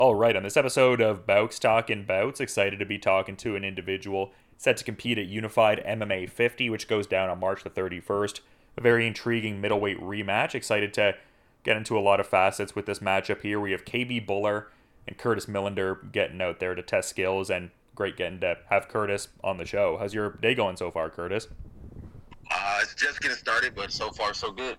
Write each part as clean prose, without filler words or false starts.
All right, on this episode of Bouts Talking Bouts, excited to be talking to an individual set to compete at Unified MMA 50, which goes down on March the 31st. A very intriguing middleweight rematch. Excited to get into a lot of facets with this matchup here. We have KB Buller and Curtis Millender getting out there to test skills, and great getting to have Curtis on the show. How's your day going so far, Curtis? It's just getting started, but so far so good.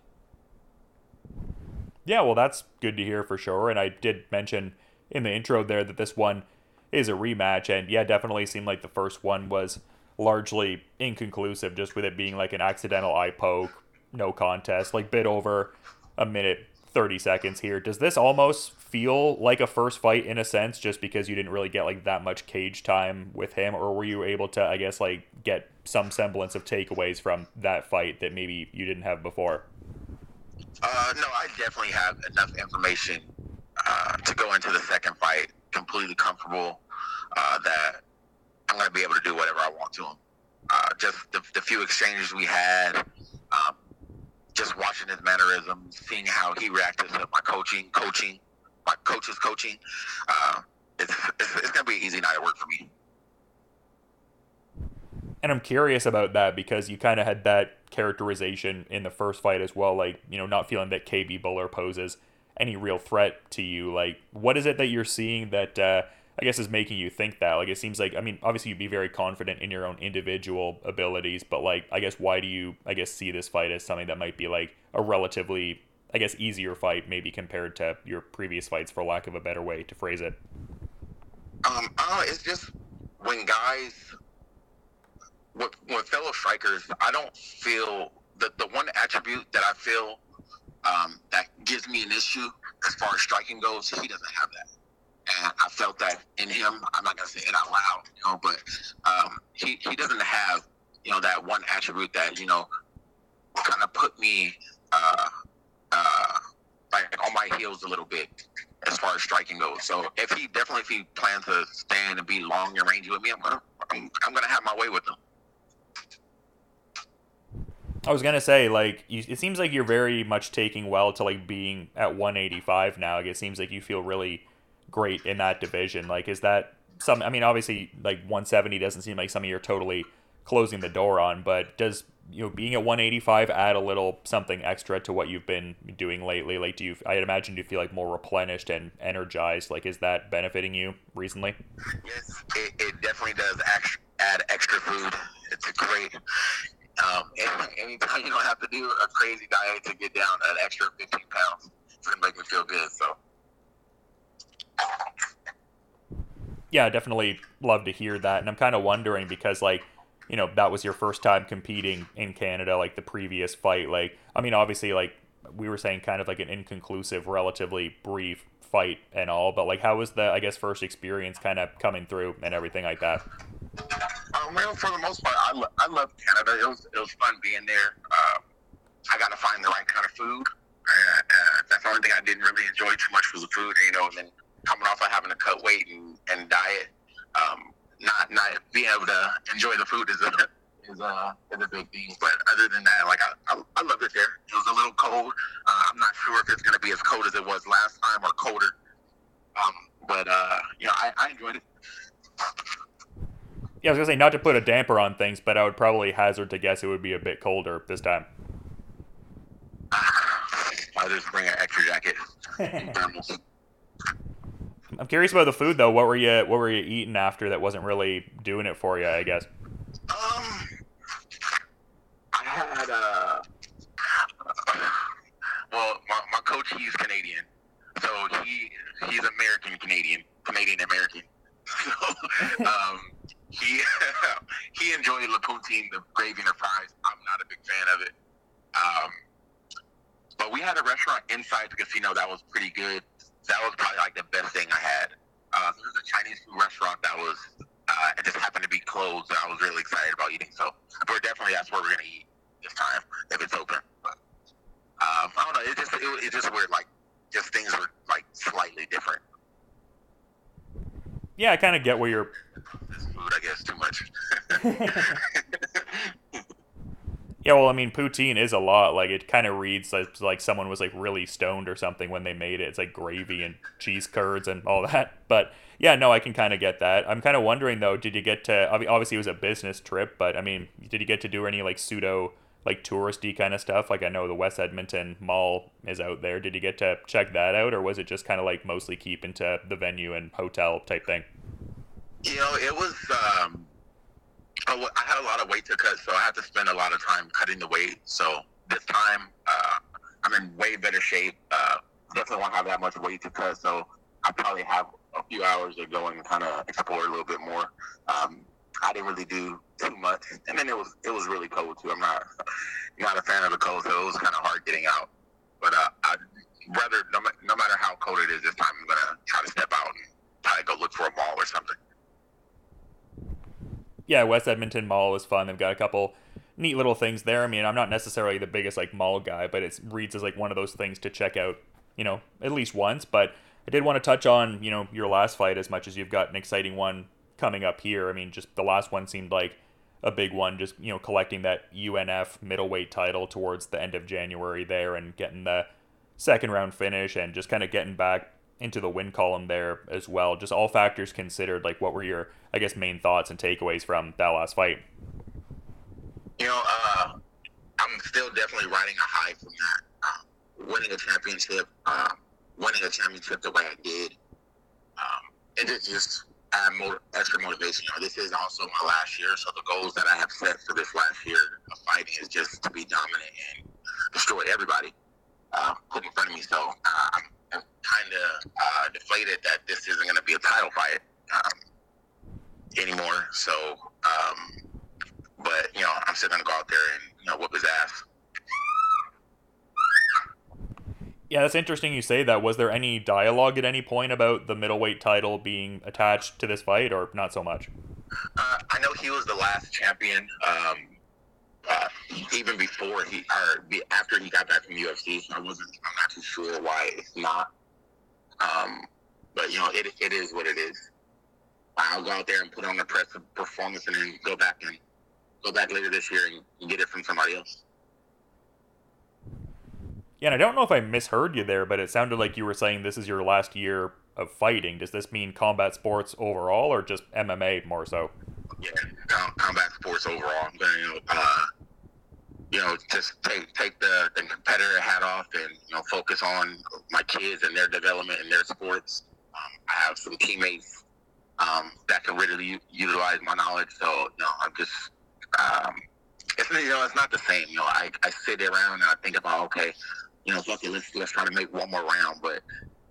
Yeah, well, that's good to hear for sure. And I did mention in the intro there that this one is a rematch, and yeah, definitely seemed like the first one was largely inconclusive, just with it being like an accidental eye poke, no contest, like bit over a minute 30 seconds here. Does this almost feel like a first fight in a sense, just because you didn't really get like that much cage time with him, or were you able to, I guess, like get some semblance of takeaways from that fight that maybe you didn't have before? No, I definitely have enough information to go into the second fight completely comfortable that I'm going to be able to do whatever I want to him. Just the few exchanges we had, just watching his mannerisms, seeing how he reacted to my my coach's coaching. It's going to be an easy night at work for me. And I'm curious about that because you kind of had that characterization in the first fight as well, like, you know, not feeling that KB Buller poses any real threat to you. Like, what is it that you're seeing that I guess is making you think that? Like, it seems like, I mean, obviously you'd be very confident in your own individual abilities, but like, I guess why do you, I guess, see this fight as something that might be like a relatively, I guess, easier fight maybe compared to your previous fights, for lack of a better way to phrase it? It's just when guys, with fellow strikers, I don't feel the one attribute that I feel that gives me an issue as far as striking goes. He doesn't have that, and I felt that in him. I'm not gonna say it out loud, but he doesn't have that one attribute that kind of put me like on my heels a little bit as far as striking goes. So if he plans to stand and be long and rangy with me, I'm gonna have my way with him. I was gonna say, like, it seems like you're very much taking well to like being at 185 now. Like, it seems like you feel really great in that division. Like, is that some? I mean, obviously, like 170 doesn't seem like something you're totally closing the door on. But does being at 185 add a little something extra to what you've been doing lately? Like, do you? I imagine you feel like more replenished and energized. Like, is that benefiting you recently? Yes, it definitely does add extra food. It's a great. Anytime you don't have to do a crazy diet to get down an extra 15 pounds, it's gonna make me feel good. So, Yeah, I definitely love to hear that, and I'm kind of wondering because like, that was your first time competing in Canada, like the previous fight. Like, I mean, obviously, like we were saying, kind of like an inconclusive, relatively brief fight and all, but like, how was the, I guess, first experience kind of coming through and everything like that? well, for the most part, I love Canada. It was fun being there. I got to find the right kind of food. That's the only thing I didn't really enjoy too much was the food. And then coming off of having to cut weight and diet, not being able to enjoy the food is a big thing. But other than that, like I loved it there. It was a little cold. I'm not sure if it's going to be as cold as it was last time or colder. But I enjoyed it. Yeah, I was gonna say not to put a damper on things, but I would probably hazard to guess it would be a bit colder this time. I'll just bring an extra jacket. I'm curious about the food though. What were you eating after that wasn't really doing it for you, I guess? I had well, my coach, he's Canadian, so he's Canadian American. So he he enjoyed La Poutine, the gravy and the fries. I'm not a big fan of it. But we had a restaurant inside the casino that was pretty good. That was probably like the best thing I had. There was a Chinese food restaurant that was it just happened to be closed, and I was really excited about eating. So that's where we're gonna eat this time if it's open. But I don't know. It's just weird. Like, just things were like slightly different. Yeah, I kind of get where you're. This food, I guess, too much. Yeah, well, I mean, poutine is a lot. Like, it kind of reads like someone was like really stoned or something when they made it. It's like gravy and cheese curds and all that. But yeah, no, I can kind of get that. I'm kind of wondering though, did you get to? Obviously, it was a business trip, but I mean, did you get to do any like pseudo like touristy kind of stuff? Like, I know the West Edmonton Mall is out there. Did you get to check that out, or was it just kind of like mostly keep into the venue and hotel type thing? It was. I had a lot of weight to cut, so I had to spend a lot of time cutting the weight. So this time, I'm in way better shape. Definitely won't have that much weight to cut, so I probably have a few hours to go and kind of explore a little bit more. I didn't really do too much, and then it was really cold too. I'm not a fan of the cold, so it was kind of hard getting out. But I'd rather, no matter how cold it is this time, I'm gonna try to step out and probably go look for a mall or something. Yeah, West Edmonton Mall is fun. They've got a couple neat little things there. I mean, I'm not necessarily the biggest like mall guy, but it reads as like one of those things to check out, at least once. But I did want to touch on, your last fight as much as you've got an exciting one coming up here. I mean, just the last one seemed like a big one, just, collecting that UNF middleweight title towards the end of January there and getting the second round finish and just kind of getting back into the win column there as well. Just all factors considered, like what were your, I guess, main thoughts and takeaways from that last fight? I'm still definitely riding a high from that. Winning a championship, the way I did, it just add more extra motivation. This is also my last year, so the goals that I have set for this last year of fighting is just to be dominant and destroy everybody put in front of me. So I'm kind of deflated that this isn't going to be a title fight anymore. So, but I'm still going to go out there and whoop his ass. Yeah, that's interesting you say that. Was there any dialogue at any point about the middleweight title being attached to this fight, or not so much? I know he was the last champion. Even before after he got back from UFC, I'm not too sure why it's not. But it is what it is. I'll go out there and put on the press performance, and then go back later this year and get it from somebody else. Yeah, and I don't know if I misheard you there, but it sounded like you were saying this is your last year of fighting. Does this mean combat sports overall, or just MMA more so? Yeah, combat sports overall. I'm gonna, just take the competitor hat off and focus on my kids and their development in their sports. I have some teammates that can really utilize my knowledge. So I'm just it's not the same. I sit around and I think about, okay, fuck it, let's try to make one more round. But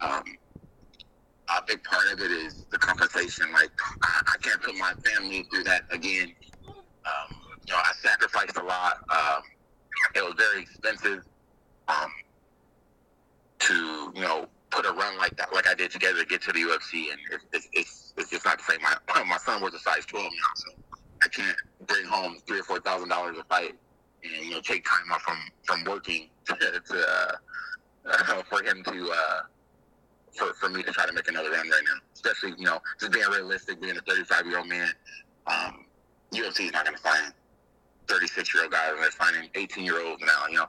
a big part of it is the compensation. Like I can't put my family through that again. I sacrificed a lot. It was very expensive to put a run like that, like I did together to get to the UFC, and it's just not the same. My son was a size 12 now, so I can't bring home $3,000 or $4,000 a fight and take time off from working to for him to for me to try to make another run right now. Especially just being realistic, being a 35-year-old man. UFC is not going to find 36-year-old guys, and they're finding 18-year-olds now.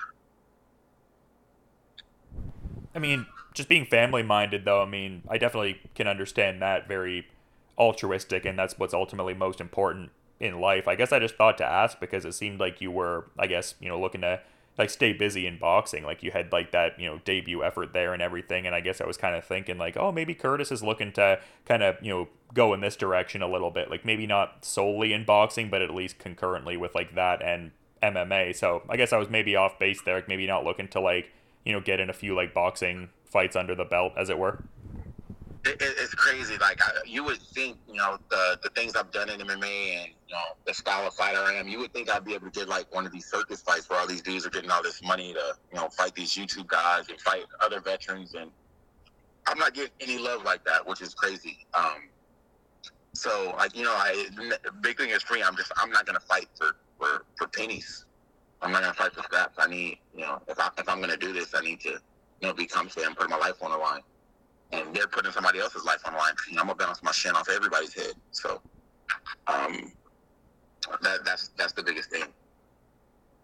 I mean, just being family minded, though, I mean, I definitely can understand that. Very altruistic, and that's what's ultimately most important in life. I guess I just thought to ask because it seemed like you were, I guess, looking to like stay busy in boxing. Like you had like that, debut effort there and everything. And I guess I was kind of thinking like, oh, maybe Curtis is looking to kind of, go in this direction a little bit. Like maybe not solely in boxing, but at least concurrently with like that and MMA. So I guess I was maybe off base there. Like maybe not looking to like, get in a few like boxing fights under the belt, as it were. It's crazy. Like you would think, the things I've done in MMA and the style of fighter I am, you would think I'd be able to get like one of these circus fights where all these dudes are getting all this money to fight these YouTube guys and fight other veterans, and I'm not getting any love like that, which is crazy. So like big thing is for me, I'm not gonna fight for pennies. I'm not gonna fight for scraps. I need if I'm gonna do this, I need to be comfortable and put my life on the line. And they're putting somebody else's life on the line. I'm gonna bounce my shin off everybody's head. So, that's the biggest thing.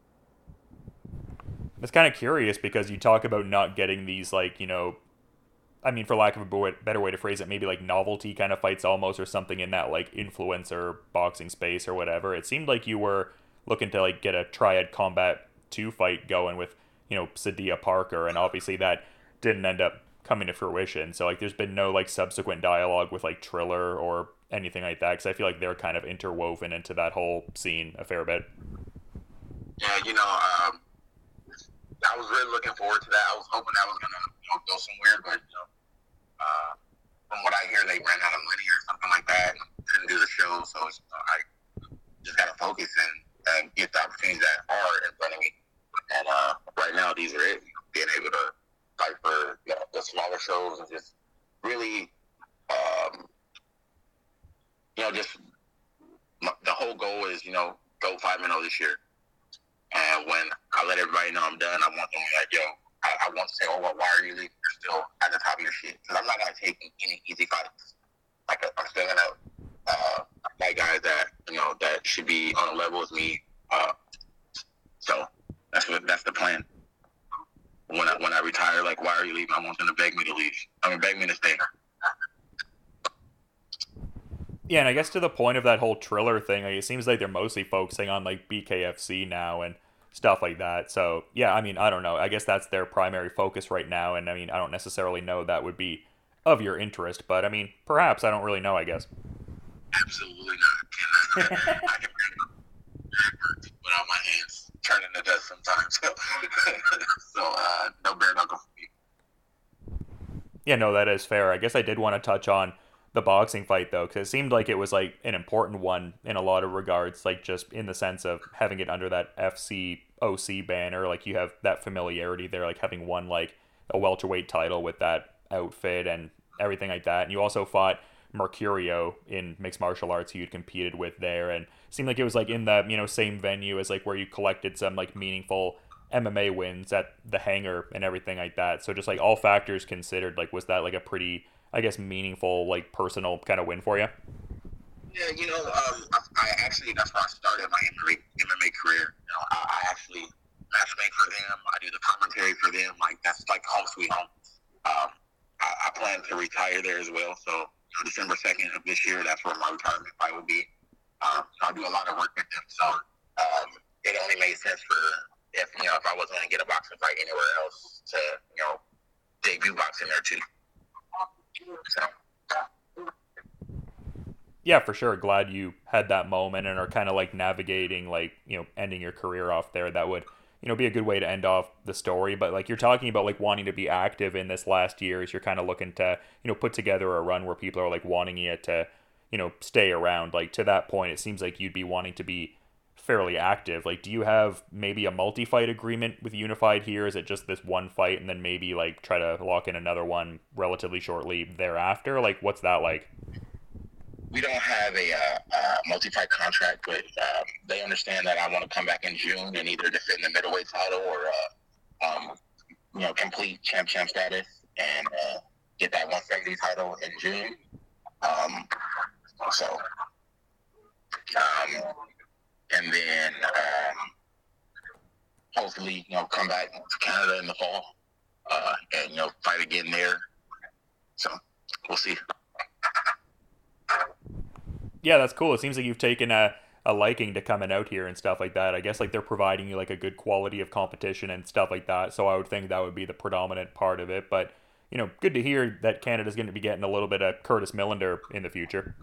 It's kind of curious because you talk about not getting these like I mean, for lack of a better way to phrase it, maybe like novelty kind of fights almost, or something in that like influencer boxing space or whatever. It seemed like you were looking to like get a Triad Combat 2 fight going with, Sadia Parker, and obviously that didn't end up coming to fruition. So like there's been no like subsequent dialogue with like Triller or anything like that, because I feel like they're kind of interwoven into that whole scene a fair bit. Yeah, I was really looking forward to that. I was hoping that was gonna go somewhere, but from what I hear, they ran out of money or something like that, and couldn't do the show. So I just gotta focus and get the opportunities that are in front of me. And right now, these are it. Being able to fight for the smaller shows and just really, just the whole goal is go 5-0 this year. And when I let everybody know I'm done, I want them to be like, yo, I want to say, oh, well, why are you leaving? You're still at the top of your shit. Because I'm not going to take any easy fights. Like, I'm still going to fight guys that, that should be on a level with me. So that's the plan. When I retire, like, why are you leaving? I want them to beg me to leave. I mean, beg me to stay. Yeah, and I guess to the point of that whole Triller thing, like, it seems like they're mostly focusing on like BKFC now and stuff like that. So yeah, I mean, I don't know. I guess that's their primary focus right now, and I mean, I don't necessarily know that would be of your interest, but I mean, perhaps, I don't really know, I guess. Absolutely not. I can without my hands turning to dust sometimes. So no bare knuckle for me. Yeah, no, that is fair. I guess I did want to touch on the boxing fight though, because it seemed like it was like an important one in a lot of regards, like just in the sense of having it under that FCOC banner. Like you have that familiarity there, like having won like a welterweight title with that outfit and everything like that. And you also fought Mercurio in mixed martial arts, who you'd competed with there, and it seemed like it was like in the same venue as like where you collected some like meaningful MMA wins at the hangar and everything like that. So just like all factors considered, like was that like a pretty, I guess, meaningful, like personal kind of win for you? Yeah, I actually, that's why I started my MMA career. I actually matchmake for them. I do the commentary for them. Like, that's like home sweet home. I plan to retire there as well. So, December 2nd of this year, that's where my retirement fight will be. So I do a lot of work with them. So, it only made sense if I wasn't going to get a boxing fight anywhere else to, debut boxing there too. So. Yeah, for sure. Glad you had that moment and are kind of like navigating, like, ending your career off there. That would, be a good way to end off the story. But like you're talking about like wanting to be active in this last year as you're kind of looking to, put together a run where people are like wanting you to, stay around. Like to that point, it seems like you'd be wanting to be fairly active. Like, do you have maybe a multi-fight agreement with Unified here? Is it just this one fight and then maybe like try to lock in another one relatively shortly thereafter? Like, what's that like? We don't have a multi-fight contract, but they understand that I want to come back in June and either defend the middleweight title or complete champ status and get that 170 title in June. And then hopefully, come back to Canada in the fall and fight again there. So we'll see. Yeah, that's cool. It seems like you've taken a liking to coming out here and stuff like that. I guess like they're providing you like a good quality of competition and stuff like that. So I would think that would be the predominant part of it. But, good to hear that Canada's going to be getting a little bit of Curtis Millender in the future.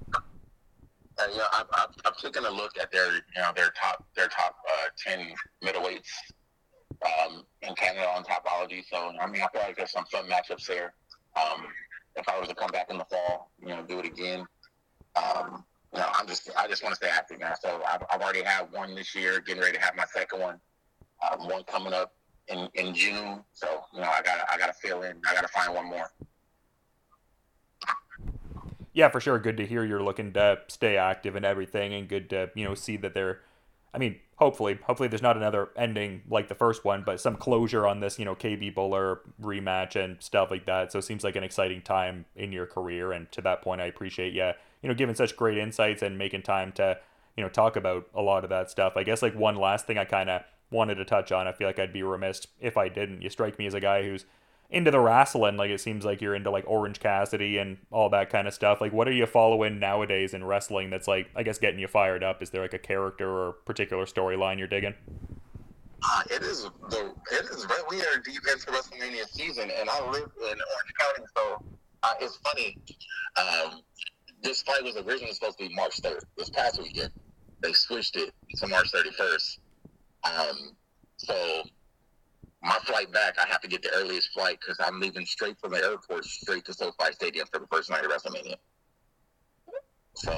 I've taken a look at their top 10 middleweights in Canada on Topology. So I mean, I feel like there's some fun matchups there. If I was to come back in the fall, do it again. I just want to stay active now. So I've already had one this year, getting ready to have my second one. One coming up in June. So I gotta fill in. I gotta find one more. Yeah, for sure. Good to hear you're looking to stay active and everything, and good to see that they're. I mean, hopefully there's not another ending like the first one, but some closure on this, KB Buller rematch and stuff like that. So it seems like an exciting time in your career, and to that point, I appreciate you, giving such great insights and making time to, talk about a lot of that stuff. I guess like one last thing I kind of wanted to touch on. I feel like I'd be remiss if I didn't. You strike me as a guy who's into the wrestling. Like, it seems like you're into like Orange Cassidy and all that kind of stuff. Like, what are you following nowadays in wrestling that's like, I guess, getting you fired up? Is there like a character or particular storyline you're digging? We are deep into WrestleMania season, and I live in Orange County, so it's funny. This fight was originally supposed to be March 3rd. This past weekend, they switched it to March 31st. So my flight back, I have to get the earliest flight because I'm leaving straight from the airport straight to SoFi Stadium for the first night of WrestleMania. So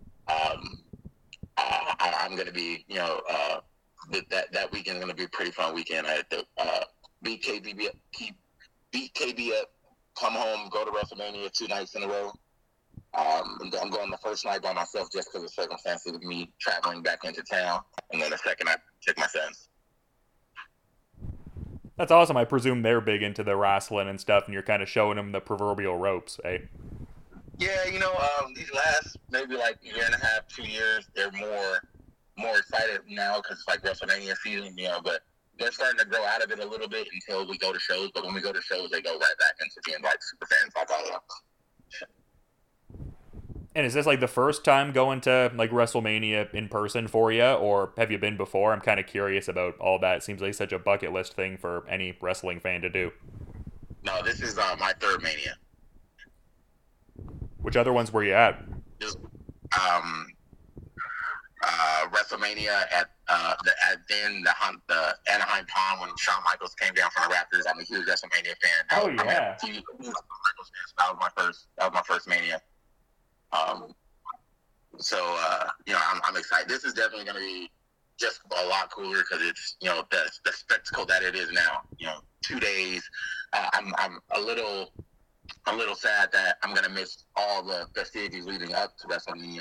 I'm going to be, that weekend is going to be a pretty fun weekend. I had to beat KB up, come home, go to WrestleMania 2 nights in a row. I'm going the first night by myself just because of the circumstances of me traveling back into town, and then the second I take my sons. That's awesome. I presume they're big into the wrestling and stuff, and you're kind of showing them the proverbial ropes, eh? Yeah, these last maybe like year and a half, 2 years, they're more excited now because it's like WrestleMania season, but they're starting to grow out of it a little bit until we go to shows. But when we go to shows, they go right back into being like super fans like I am. And is this like the first time going to like WrestleMania in person for you, or have you been before? I'm kind of curious about all that. It seems like such a bucket list thing for any wrestling fan to do. No, this is my third Mania. Which other ones were you at? Just WrestleMania at the Anaheim Pond when Shawn Michaels came down from the Raptors. I'm a huge WrestleMania fan. Oh yeah. That was my first Mania. I'm excited. This is definitely going to be just a lot cooler because it's the spectacle that it is now. 2 days. I'm a little sad that I'm going to miss all the festivities leading up to WrestleMania.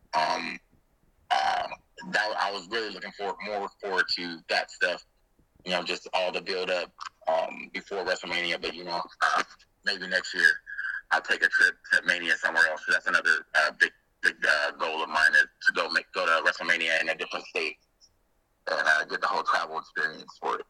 That I was really looking more forward to that stuff. Just all the build up before WrestleMania. But maybe next year I'll take a trip to Mania somewhere else. So that's another big goal of mine is to go to WrestleMania in a different state and get the whole travel experience for it.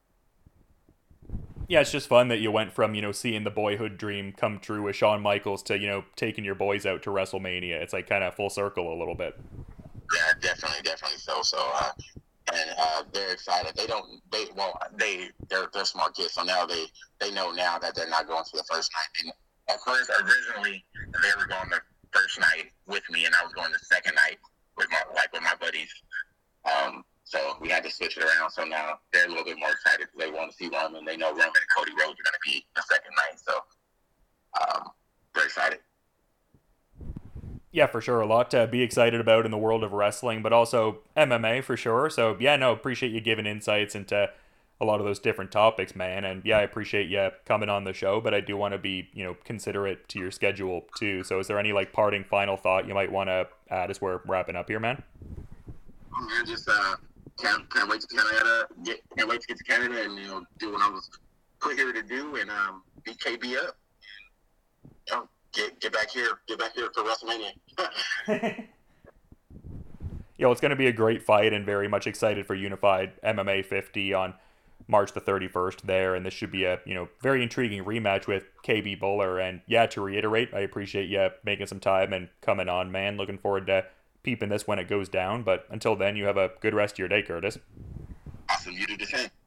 Yeah, it's just fun that you went from, seeing the boyhood dream come true with Shawn Michaels to, taking your boys out to WrestleMania. It's like kind of full circle a little bit. Yeah, definitely so. They're excited. They're smart kids, so now they know now that they're not going to the first night. At first, originally, they were going the first night with me, and I was going the second night with my buddies. So we had to switch it around. So now they're a little bit more excited because they want to see Roman. They know Roman and Cody Rhodes are going to be the second night. So they're excited. Yeah, for sure. A lot to be excited about in the world of wrestling, but also MMA for sure. So yeah, no, appreciate you giving insights into a lot of those different topics, man. And yeah, I appreciate you coming on the show, but I do want to be, considerate to your schedule too. So is there any like parting final thought you might want to add as we're wrapping up here, man? Man, just can't wait to Canada. Can't wait to get to Canada and do what I was put here to do and beat KB up. Get back here for WrestleMania. Yo, it's going to be a great fight and very much excited for Unified MMA 50 on March the 31st there, and this should be a very intriguing rematch with KB Buller. And yeah, to reiterate, I appreciate you making some time and coming on, man. Looking forward to peeping this when it goes down, but until then, you have a good rest of your day, Curtis. Awesome, you do the same.